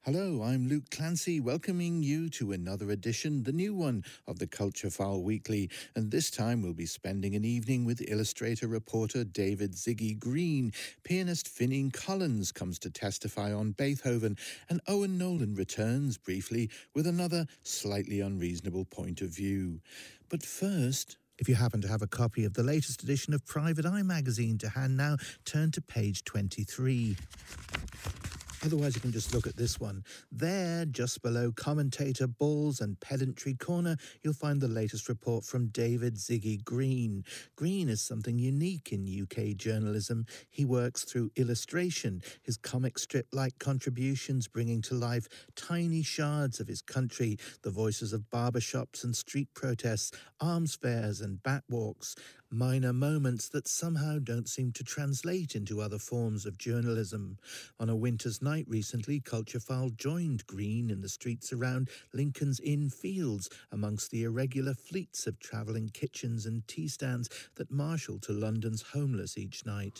Hello, I'm Luke Clancy, welcoming you to another edition, the new one, of the Culture File Weekly. And this time we'll be spending an evening with illustrator-reporter David Ziggy Green. Pianist Fineen Collins comes to testify on Beethoven, and Owen Nolan returns briefly with another slightly unreasonable point of view. But first, if you happen to have a copy of the latest edition of Private Eye magazine to hand now, turn to page 23. Otherwise, you can just look at this one. There, just below commentator balls and pedantry corner, you'll find the latest report from David Ziggy Green. Green is something unique in UK journalism. He works through illustration, his comic strip-like contributions bringing to life tiny shards of his country, the voices of barbershops and street protests, arms fairs and batwalks, minor moments that somehow don't seem to translate into other forms of journalism. On a winter's night recently, Culture File joined Green in the streets around Lincoln's Inn Fields amongst the irregular fleets of travelling kitchens and tea stands that marshal to London's homeless each night.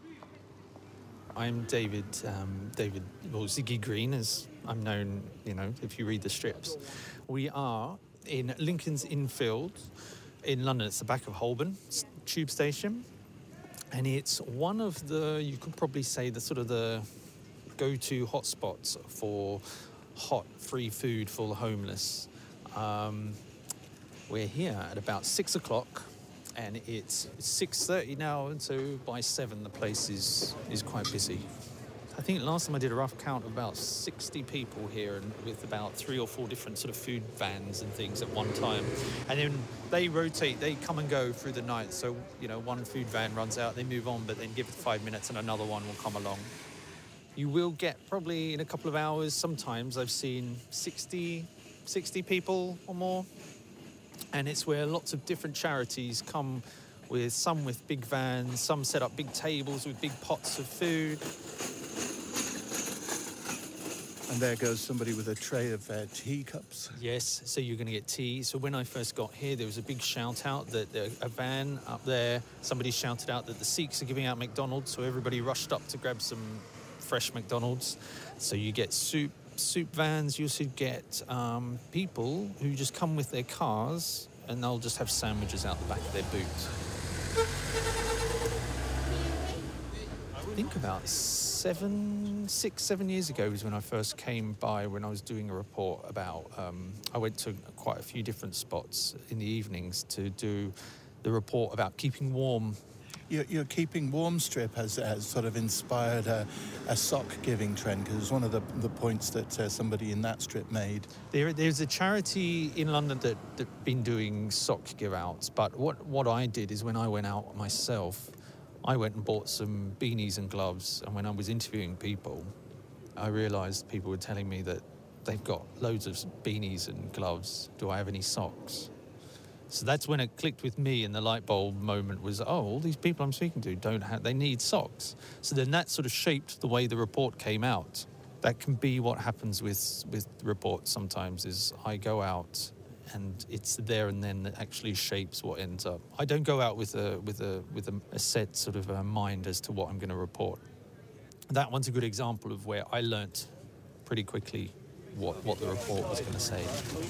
I'm David Ziggy Green, as I'm known, if you read the strips. We are in Lincoln's Inn Fields in London. It's the back of Holborn tube station. And it's one of the, you could probably say, the sort of the go-to hotspots for hot, free food for the homeless. We're here at about 6 o'clock, and it's 6:30 now, and so by 7 the place is quite busy. I think last time I did a rough count of about 60 people here, and with about 3 or 4 different sort of food vans and things at one time. And then they rotate, they come and go through the night. So, one food van runs out, they move on, but then give it 5 minutes and another one will come along. You will get probably in a couple of hours, sometimes I've seen 60 people or more. And it's where lots of different charities come with, some with big vans, some set up big tables with big pots of food. And there goes somebody with a tray of teacups. Yes, so you're going to get tea. So when I first got here, there was a big shout out that a van up there, somebody shouted out that the Sikhs are giving out McDonald's, so everybody rushed up to grab some fresh McDonald's. So you get soup vans. You also get people who just come with their cars and they'll just have sandwiches out the back of their boot. I think about 7 years ago was when I first came by, when I was doing a report about, I went to quite a few different spots in the evenings to do the report about keeping warm. Your Keeping Warm strip has sort of inspired a sock-giving trend, because it was one of the points that somebody in that strip made. There's a charity in London that been doing sock give-outs, but what I did is when I went out myself, I went and bought some beanies and gloves, and when I was interviewing people, I realised people were telling me that they've got loads of beanies and gloves. Do I have any socks? So that's when it clicked with me, and the light bulb moment was, all these people I'm speaking to they need socks. So then that sort of shaped the way the report came out. That can be what happens with reports sometimes, is I go out and it's there and then that actually shapes what ends up. I don't go out with a set sort of mind as to what I'm going to report. That one's a good example of where I learnt pretty quickly what the report was going to say.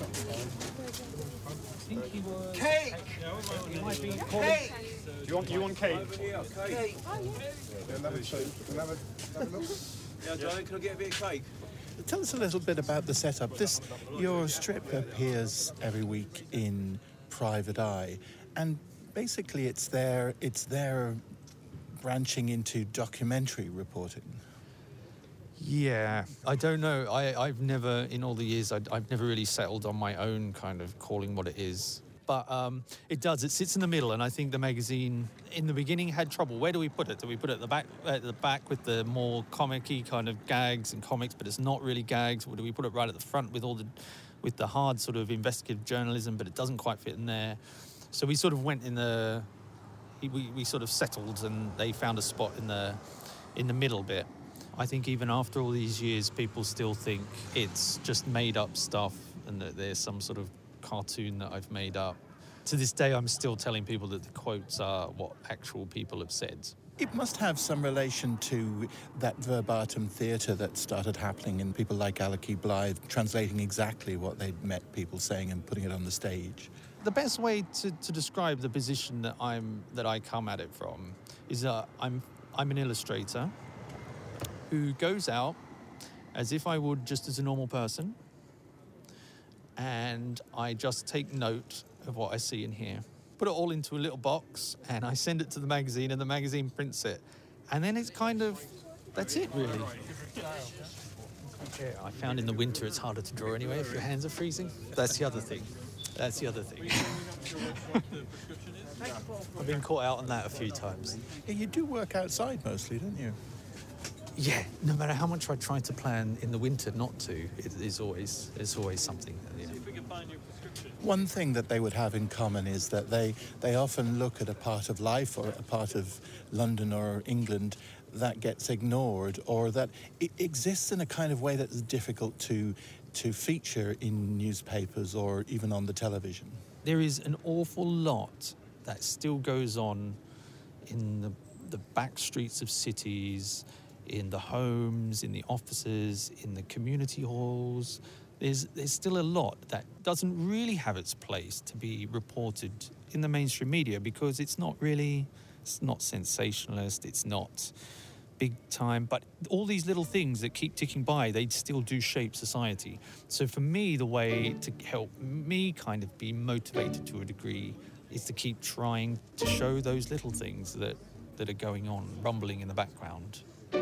Cake! You might be Cake! You want cake? Cake! Yeah, Johnny, can I get a bit of cake? Tell us a little bit about the setup. Your strip appears every week in Private Eye, and basically it's there branching into documentary reporting. Yeah, I don't know. I've never, in all the years, I've never really settled on my own kind of calling what it is. But it does. It sits in the middle, and I think the magazine in the beginning had trouble. Where do we put it? Do we put it at the back with the more comic-y kind of gags and comics, but it's not really gags? Or do we put it right at the front with the hard sort of investigative journalism, but it doesn't quite fit in there? So we sort of went we sort of settled, and they found a spot in the middle bit. I think even after all these years, people still think it's just made up stuff and that there's some sort of cartoon that I've made up. To this day, I'm still telling people that the quotes are what actual people have said. It must have some relation to that verbatim theatre that started happening and people like Alicky Blythe translating exactly what they'd met people saying and putting it on the stage. The best way to describe the position that I come at it from is I'm an illustrator who goes out as if I would just as a normal person, and I just take note of what I see and hear. Put it all into a little box and I send it to the magazine and the magazine prints it. And then it's kind of, that's it really. I found in the winter it's harder to draw anyway if your hands are freezing. That's the other thing. I've been caught out on that a few times. Yeah, you do work outside mostly, don't you? Yeah, no matter how much I try to plan in the winter not to, it's always something. You know. One thing that they would have in common is that they often look at a part of life or a part of London or England that gets ignored, or that it exists in a kind of way that's difficult to feature in newspapers or even on the television. There is an awful lot that still goes on in the back streets of cities, in the homes, in the offices, in the community halls. There's still a lot that doesn't really have its place to be reported in the mainstream media because it's not sensationalist, it's not big time, but all these little things that keep ticking by, they still do shape society. So for me, the way to help me kind of be motivated to a degree is to keep trying to show those little things that are going on, rumbling in the background.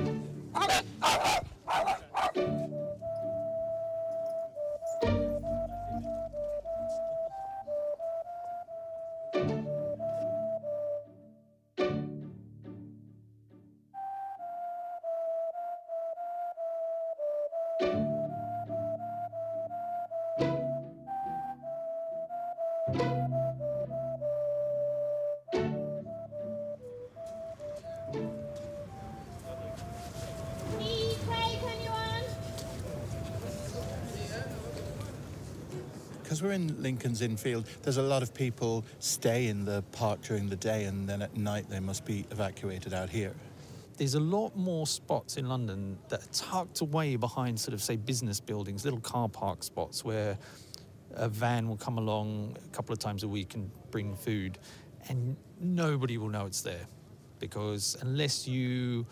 Because we're in Lincoln's Inn Field, there's a lot of people stay in the park during the day and then at night they must be evacuated out here. There's a lot more spots in London that are tucked away behind sort of, say, business buildings, little car park spots where a van will come along a couple of times a week and bring food, and nobody will know it's there because unless you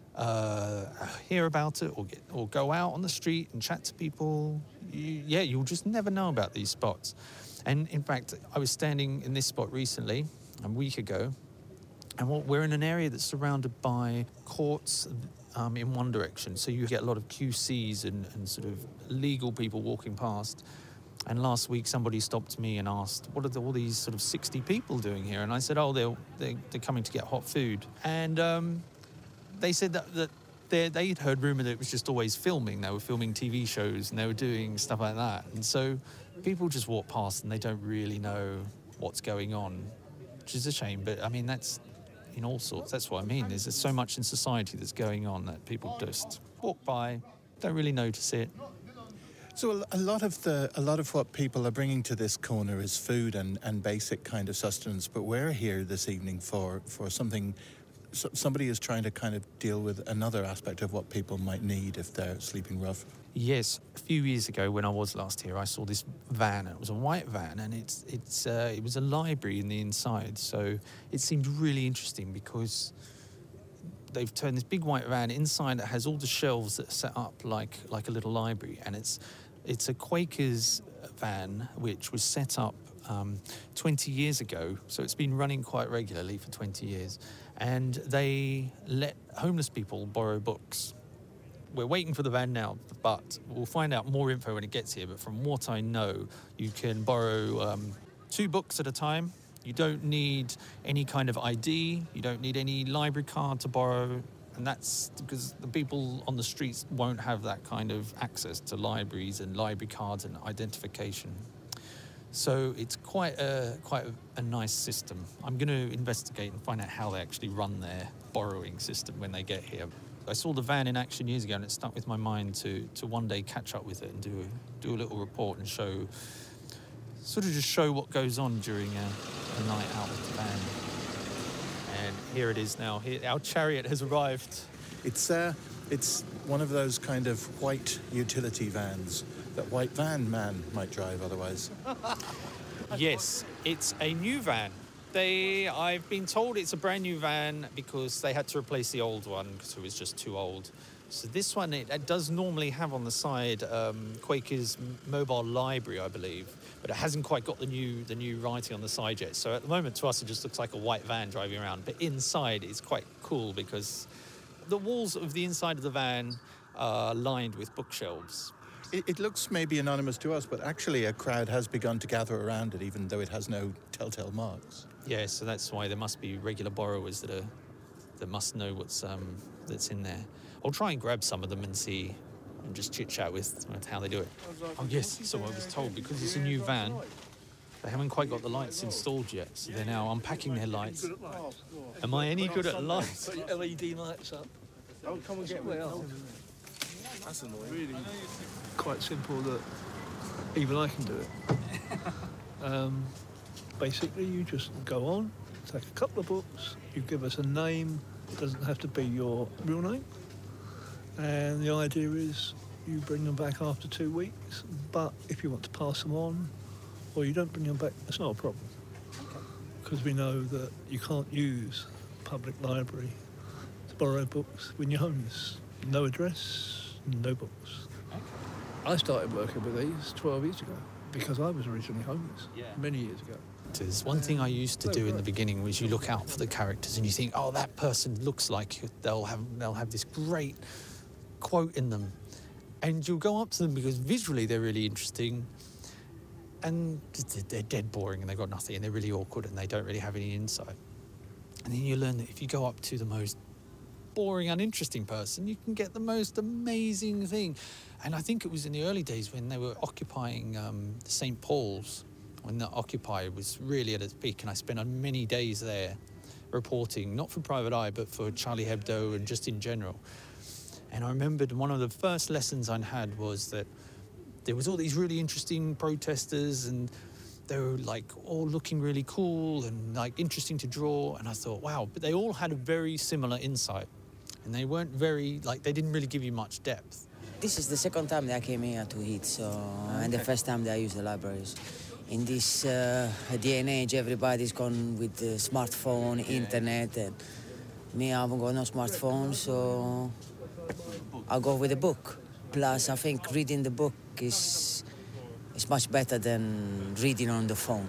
hear about it or go out on the street and chat to people, you'll just never know about these spots. And in fact, I was standing in this spot recently, a week ago, and we're in an area that's surrounded by courts in one direction. So you get a lot of QCs and sort of legal people walking past. And last week somebody stopped me and asked, what are all these sort of 60 people doing here? And I said, they're coming to get hot food. And they said that they'd heard rumour that it was just always filming. They were filming TV shows and they were doing stuff like that. And so people just walk past and they don't really know what's going on, which is a shame. But, I mean, that's in all sorts. That's what I mean. There's so much in society that's going on that people just walk by, don't really notice it. So a lot of what people are bringing to this corner is food and basic kind of sustenance. But we're here this evening for something. Somebody is trying to kind of deal with another aspect of what people might need if they're sleeping rough. Yes, a few years ago when I was last here, I saw this van. It was a white van, and it was a library in the inside. So it seemed really interesting because they've turned this big white van inside that has all the shelves that are set up like a little library, and it's a Quakers van which was set up 20 years ago. So it's been running quite regularly for 20 years. And they let homeless people borrow books. We're waiting for the van now, but we'll find out more info when it gets here. But from what I know, you can borrow 2 books at a time. You don't need any kind of ID. You don't need any library card to borrow. And that's because the people on the streets won't have that kind of access to libraries and library cards and identification. So it's quite a nice system. I'm going to investigate and find out how they actually run their borrowing system when they get here. I saw the van in action years ago, and it stuck with my mind to one day catch up with it and do a little report and show what goes on during a night out with the van. And here it is now. Here, our chariot has arrived. It's one of those kind of white utility vans that White Van Man might drive otherwise. Yes, it's a new van. I've been told it's a brand new van because they had to replace the old one because it was just too old. So this one, it does normally have on the side Quaker's mobile library, I believe, but it hasn't quite got the new writing on the side yet. So at the moment, to us, it just looks like a white van driving around. But inside, it's quite cool because the walls of the inside of the van are lined with bookshelves. It looks maybe anonymous to us, but actually a crowd has begun to gather around it, even though it has no telltale marks. Yeah, so that's why there must be regular borrowers that must know that's in there. I'll try and grab some of them and see, and just chit-chat with how they do it. Oh yes, so I was told, because it's a new van, they haven't quite got the lights installed yet, so they're now unpacking their lights. Am I any good at lights? Put your LED lights up. Oh, come and get me. That's annoying. Really quite simple that even I can do it. Basically, you just go on, take a couple of books, you give us a name. It doesn't have to be your real name. And the idea is you bring them back after 2 weeks, but if you want to pass them on or you don't bring them back, it's not a problem. Because we know that you can't use public library to borrow books when you're homeless. No address, no books. I started working with these 12 years ago because I was originally homeless many years ago. One thing I used to do in the beginning was you look out for the characters and you think, oh, that person looks like they'll have this great quote in them, and you'll go up to them because visually they're really interesting, and they're dead boring and they've got nothing and they're really awkward and they don't really have any insight. And then you learn that if you go up to the most boring, uninteresting person, you can get the most amazing thing. And I think it was in the early days when they were occupying St. Paul's, when the Occupy was really at its peak, and I spent many days there reporting, not for Private Eye, but for Charlie Hebdo and just in general. And I remembered one of the first lessons I had was that there was all these really interesting protesters and they were like all looking really cool and like interesting to draw. And I thought, wow, but they all had a very similar insight. And they weren't they didn't really give you much depth. This is the second time that I came here to eat, so, and the first time that I used the libraries. In this day and age, everybody's gone with the smartphone, internet, and me, I haven't got no smartphone, so I'll go with a book. Plus, I think reading the book is much better than reading on the phone.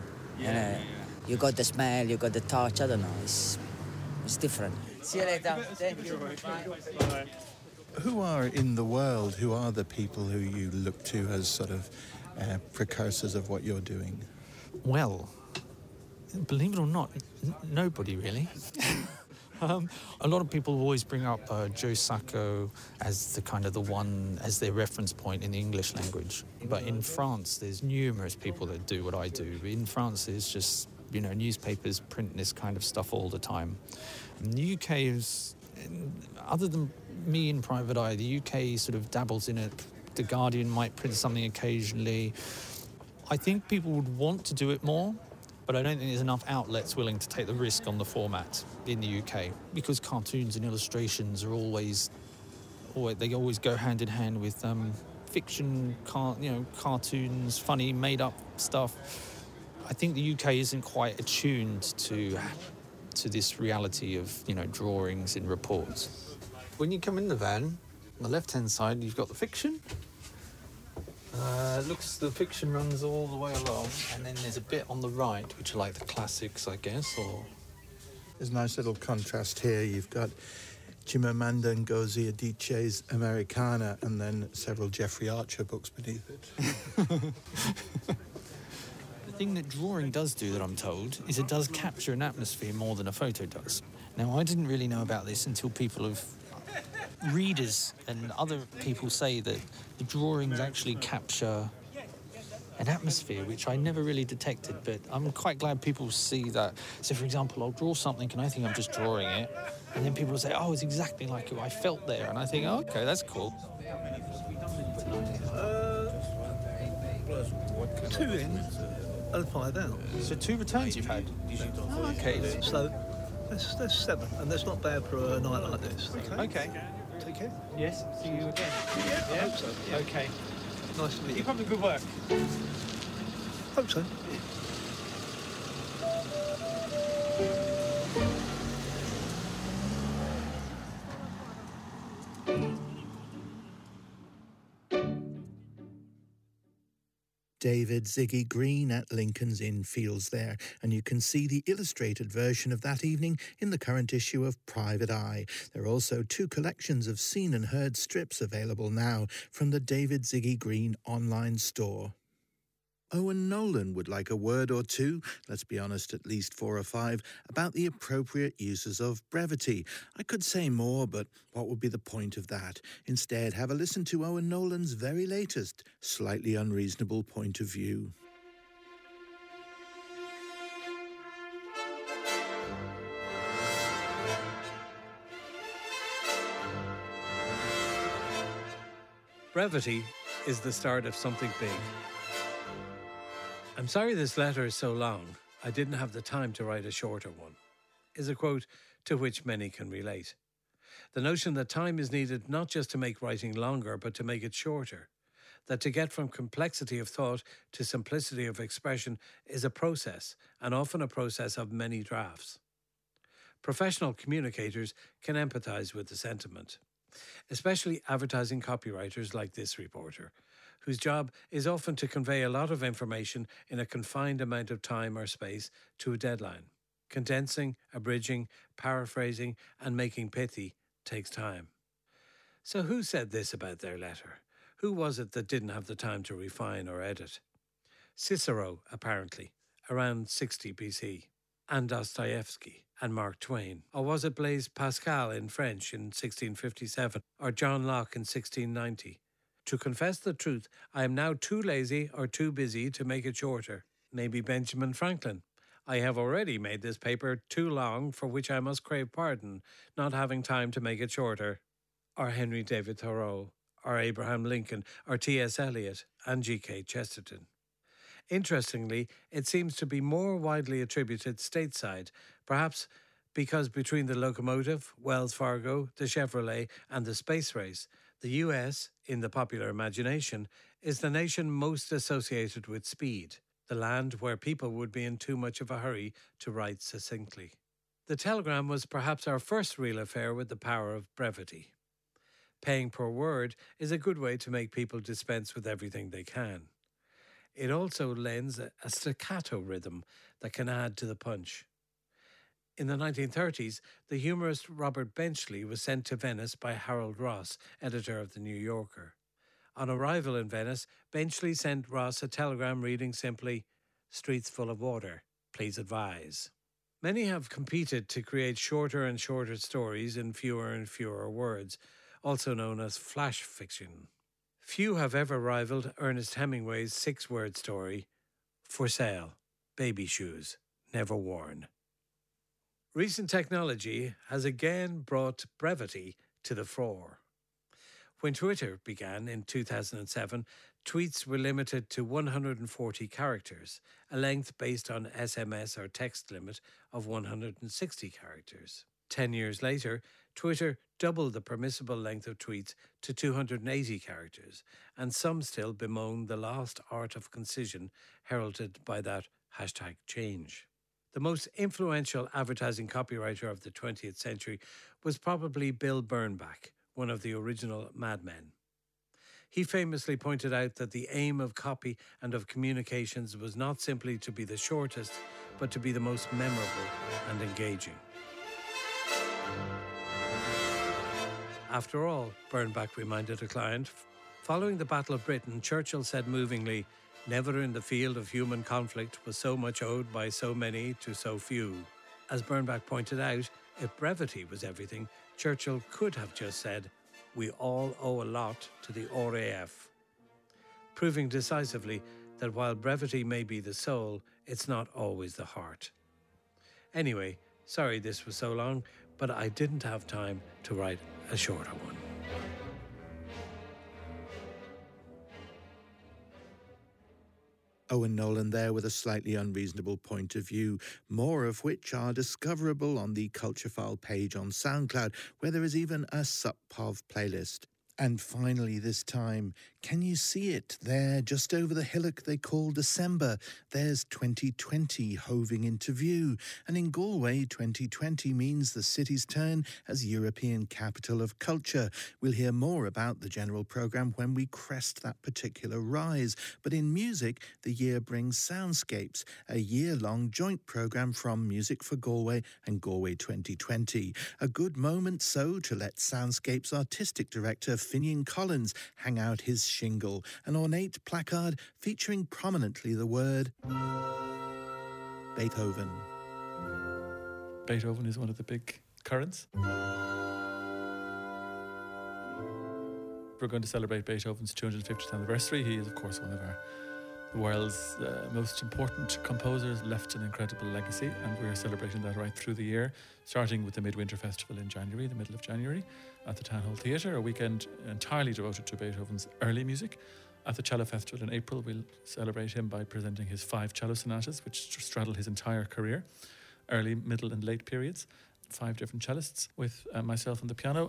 You got the smell, you got the touch, I don't know, it's different. See you later. Thank you. Bye. Who are in the world, who are the people who you look to as sort of precursors of what you're doing? Well, believe it or not, nobody really. A lot of people always bring up Joe Sacco as the one, as their reference point in the English language. But in France, there's numerous people that do what I do. In France, there's just, newspapers print this kind of stuff all the time. And the UK is, other than me in Private Eye, the UK sort of dabbles in it. The Guardian might print something occasionally. I think people would want to do it more, but I don't think there's enough outlets willing to take the risk on the format in the UK, because cartoons and illustrations are they always go hand in hand with fiction, cartoons, funny, made-up stuff. I think the UK isn't quite attuned to this reality of, drawings in reports. When you come in the van, on the left-hand side, you've got the fiction. The fiction runs all the way along, and then there's a bit on the right, which are like the classics, I guess, or... There's a nice little contrast here. You've got Chimamanda Ngozi Adichie's Americana, and then several Jeffrey Archer books beneath it. The thing that drawing does do, that I'm told, is it does capture an atmosphere more than a photo does. Now, I didn't really know about this until readers and other people say that the drawings actually capture an atmosphere, which I never really detected, but I'm quite glad people see that. So, for example, I'll draw something and I think I'm just drawing it, and then people will say, oh, it's exactly like it, I felt there, and I think, oh, okay, that's cool. 2 in and 5 out. So 2 returns you've had? Oh, okay. So That's 7, and that's not bad for a night like this. Okay. Take care. Yes. See you again. I hope so. Yeah. Okay. Nice to meet you. Keep up the good work. Hope so. David Ziggy Green at Lincoln's Inn Fields there, and you can see the illustrated version of that evening in the current issue of Private Eye. There are also 2 collections of seen and heard strips available now from the David Ziggy Green online store. Owen Nolan would like a word or two, let's be honest, at least 4 or 5, about the appropriate uses of brevity. I could say more, but what would be the point of that? Instead, have a listen to Owen Nolan's very latest, slightly unreasonable point of view. Brevity is the start of something big. "I'm sorry this letter is so long. I didn't have the time to write a shorter one," is a quote to which many can relate. The notion that time is needed not just to make writing longer, but to make it shorter. That to get from complexity of thought to simplicity of expression is a process, and often a process of many drafts. Professional communicators can empathise with the sentiment, especially advertising copywriters like this reporter, whose job is often to convey a lot of information in a confined amount of time or space to a deadline. Condensing, abridging, paraphrasing, and making pithy takes time. So who said this about their letter? Who was it that didn't have the time to refine or edit? Cicero, apparently, around 60 BC, and Dostoevsky and Mark Twain. Or was it Blaise Pascal in French in 1657, or John Locke in 1690? To confess the truth, I am now too lazy or too busy to make it shorter. Maybe Benjamin Franklin. I have already made this paper too long, for which I must crave pardon, not having time to make it shorter. Or Henry David Thoreau, or Abraham Lincoln, or T.S. Eliot, and G.K. Chesterton. Interestingly, it seems to be more widely attributed stateside, perhaps because between the locomotive, Wells Fargo, the Chevrolet, and the space race, the US, in the popular imagination, is the nation most associated with speed, the land where people would be in too much of a hurry to write succinctly. The telegram was perhaps our first real affair with the power of brevity. Paying per word is a good way to make people dispense with everything they can. It also lends a staccato rhythm that can add to the punch. In the 1930s, the humorist Robert Benchley was sent to Venice by Harold Ross, editor of The New Yorker. On arrival in Venice, Benchley sent Ross a telegram reading simply, "Streets full of water, please advise." Many have competed to create shorter and shorter stories in fewer and fewer words, also known as flash fiction. Few have ever rivaled Ernest Hemingway's 6-word story, "For sale, baby shoes, never worn." Recent technology has again brought brevity to the fore. When Twitter began in 2007, tweets were limited to 140 characters, a length based on SMS or text limit of 160 characters. 10 years later, Twitter doubled the permissible length of tweets to 280 characters, and some still bemoan the lost art of concision heralded by that #change. The most influential advertising copywriter of the 20th century was probably Bill Bernbach, one of the original Mad Men. He famously pointed out that the aim of copy and of communications was not simply to be the shortest, but to be the most memorable and engaging. After all, Bernbach reminded a client, following the Battle of Britain, Churchill said movingly, "Never in the field of human conflict was so much owed by so many to so few." As Bernbach pointed out, if brevity was everything, Churchill could have just said, "We all owe a lot to the RAF," proving decisively that while brevity may be the soul, it's not always the heart. Anyway, sorry this was so long, but I didn't have time to write a shorter one. Owen Nolan there with a slightly unreasonable point of view, more of which are discoverable on the Culture File page on SoundCloud, where there is even a SupPov playlist. And finally this time, can you see it there just over the hillock they call December? There's 2020 hoving into view. And in Galway, 2020 means the city's turn as European Capital of Culture. We'll hear more about the general programme when we crest that particular rise. But in music, the year brings Soundscapes, a year-long joint programme from Music for Galway and Galway 2020. A good moment, so, to let Soundscapes artistic director Finian Collins hang out his shingle, an ornate placard featuring prominently the word Beethoven. Beethoven is one of the big currents. We're going to celebrate Beethoven's 250th anniversary. He is, of course, one of the world's most important composers, left an incredible legacy, and we're celebrating that right through the year, starting with the Midwinter Festival in January, the middle of January, at the Town Hall Theatre, a weekend entirely devoted to Beethoven's early music. At the Cello Festival in April, we'll celebrate him by presenting his 5 cello sonatas, which straddle his entire career, early, middle and late periods. 5 different cellists with myself on the piano.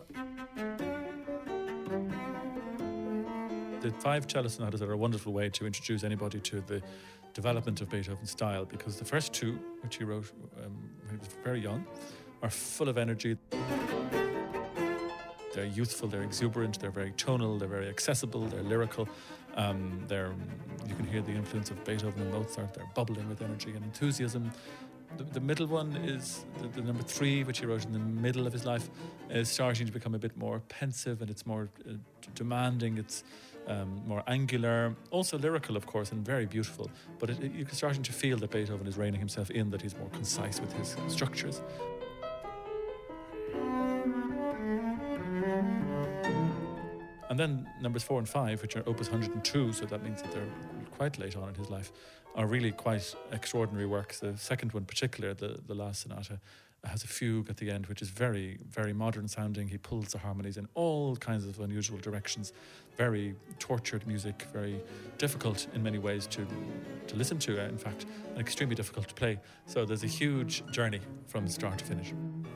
The 5 cello sonatas are a wonderful way to introduce anybody to the development of Beethoven's style, because the first 2, which he wrote when he was very young, are full of energy. They're youthful, they're exuberant, they're very tonal, they're very accessible, they're lyrical. You can hear the influence of Beethoven and Mozart. They're bubbling with energy and enthusiasm. The middle one is the number 3, which he wrote in the middle of his life, is starting to become a bit more pensive, and it's more demanding. It's more angular, also lyrical, of course, and very beautiful. But you're starting to feel that Beethoven is reining himself in, that he's more concise with his structures. And then numbers 4 and 5, which are opus 102, so that means that they're quite late on in his life, are really quite extraordinary works. The second one in particular, the last sonata, has a fugue at the end, which is very, very modern sounding. He pulls the harmonies in all kinds of unusual directions. Very tortured music, very difficult in many ways to listen to, in fact, and extremely difficult to play. So there's a huge journey from start to finish.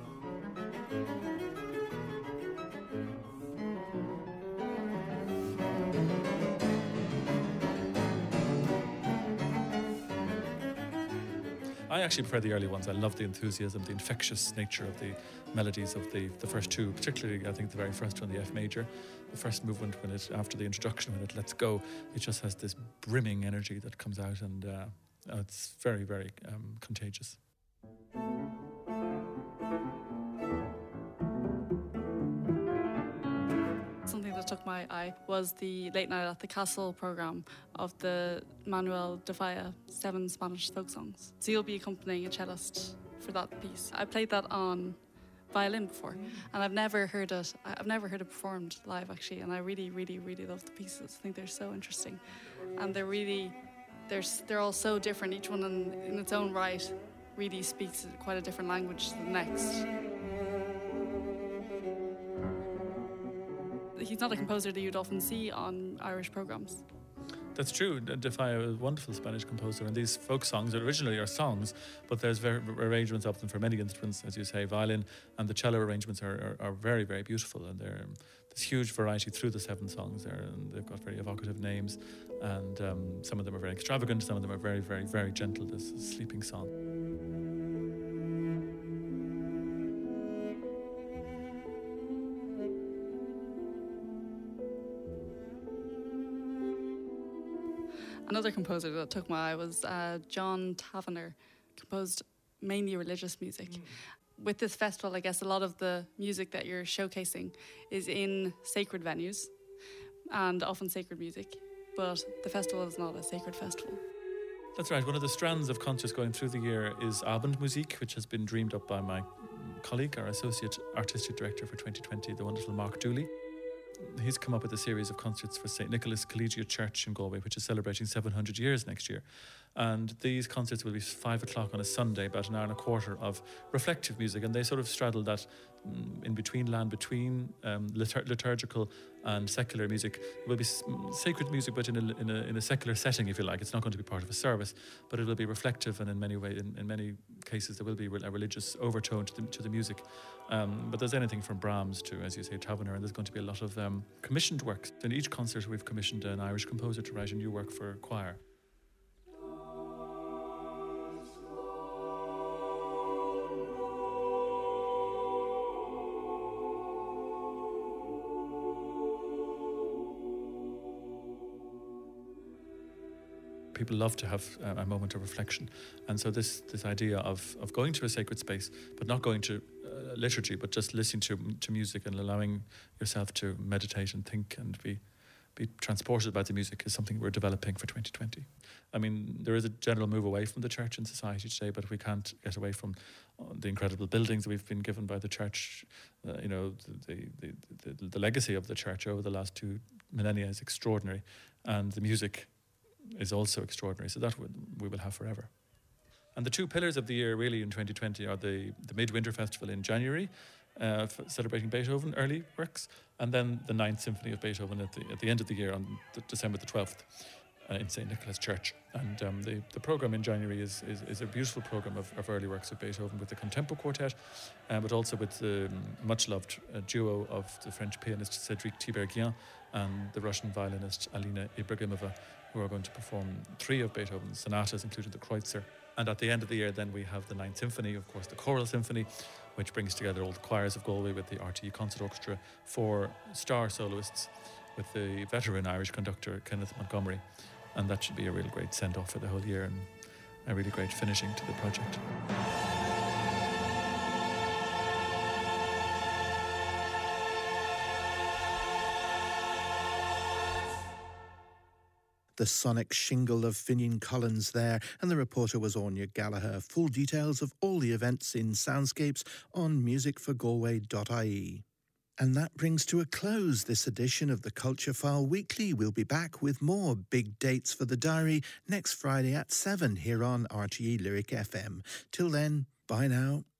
I actually prefer the early ones. I love the enthusiasm, the infectious nature of the melodies of the first 2, particularly I think the very first one, the F major. The first movement, after the introduction, when it lets go, it just has this brimming energy that comes out, and it's very, very contagious. Something that took my eye was the Late Night at the Castle programme of the Manuel de Falla 7 Spanish folk songs. So you'll be accompanying a cellist for that piece. I played that on violin before, and I've never heard it performed live, actually, and I really, really, really love the pieces. I think they're so interesting, and they're all so different. Each one in its own right really speaks quite a different language to the next. He's not a composer that you'd often see on Irish programmes. That's true. De Falla is a wonderful Spanish composer, and these folk songs originally are songs, but there's arrangements of them for many instruments, as you say, violin, and the cello arrangements are very, very beautiful, and there's huge variety through the 7 songs there, and they've got very evocative names, and some of them are very extravagant, some of them are very, very, very gentle. This sleeping song. Another composer that took my eye was John Tavener, composed mainly religious music. With this festival, I guess a lot of the music that you're showcasing is in sacred venues and often sacred music, but the festival is not a sacred festival. That's right. One of the strands of concerts going through the year is Abendmusik, which has been dreamed up by my colleague, our Associate Artistic Director for 2020, the wonderful Mark Dooley. He's come up with a series of concerts for St. Nicholas Collegiate Church in Galway, which is celebrating 700 years next year. And these concerts will be 5 o'clock on a Sunday, about an hour and a quarter of reflective music, and they sort of straddle that in between land between liturgical and secular music. It will be sacred music, but in a secular setting, if you like. It's not going to be part of a service, but it will be reflective, and in many ways, in many cases, there will be a religious overtone to the music. But there's anything from Brahms to, as you say, Taverner, and there's going to be a lot of commissioned works. In each concert, we've commissioned an Irish composer to write a new work for choir. People love to have a moment of reflection, and so this idea of going to a sacred space, but not going to liturgy, but just listening to music and allowing yourself to meditate and think and be transported by the music is something we're developing for 2020. I mean, there is a general move away from the church in society today, but we can't get away from the incredible buildings that we've been given by the church. The legacy of the church over the last 2 millennia is extraordinary, and the music is also extraordinary, so that we will have forever. And the two pillars of the year really in 2020 are the Midwinter Festival in January, celebrating Beethoven early works, and then the 9th Symphony of Beethoven at the end of the year on December the 12th in St. Nicholas Church. And the programme in January is a beautiful programme of early works of Beethoven with the Contempo Quartet, but also with the much-loved duo of the French pianist Cédric Tiberghien and the Russian violinist Alina Ibragimova, who are going to perform 3 of Beethoven's sonatas, including the Kreutzer. And at the end of the year, then we have the 9th Symphony, of course, the Choral Symphony, which brings together all the choirs of Galway with the RTE Concert Orchestra, 4 star soloists with the veteran Irish conductor Kenneth Montgomery. And that should be a real great send-off for the whole year and a really great finishing to the project. The sonic shingle of Finian Collins there, and the reporter was Anya Gallagher. Full details of all the events in Soundscapes on musicforgalway.ie. And that brings to a close this edition of the Culture File Weekly. We'll be back with more big dates for the diary next Friday at 7 here on RTE Lyric FM. Till then, bye now.